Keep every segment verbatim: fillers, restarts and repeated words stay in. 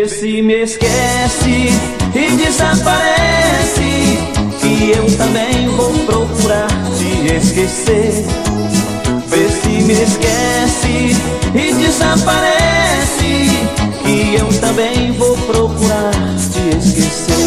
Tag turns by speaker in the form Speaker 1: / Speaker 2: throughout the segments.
Speaker 1: Vê se me esquece e desaparece, que eu também vou procurar te esquecer. Vê se me esquece e desaparece, que eu também vou procurar te esquecer.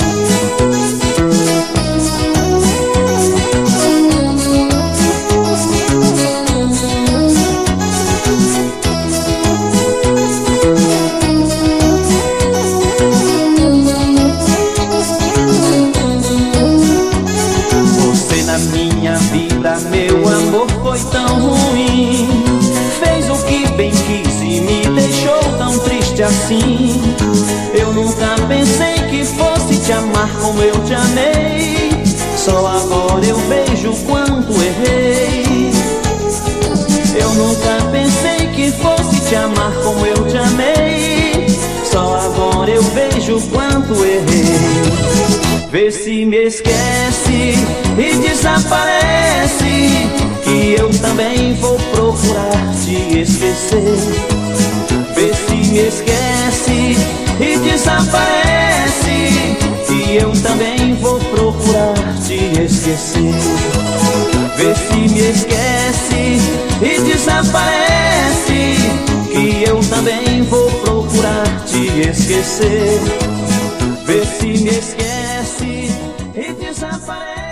Speaker 1: Minha vida, meu amor, foi tão ruim. Fez o que bem quis e me deixou tão triste assim. Eu nunca pensei que fosse te amar como eu te amei. Só agora eu vejo quanto errei. Eu nunca pensei que fosse te amar como eu te amei. Só agora eu vejo quanto errei. Vê se me esquece e desaparece, que eu também vou procurar te esquecer. Vê se me esquece e desaparece, que eu também vou procurar te esquecer. Vê se me esquece e desaparece, que eu também vou procurar te esquecer. Vê se me esquece e desaparece.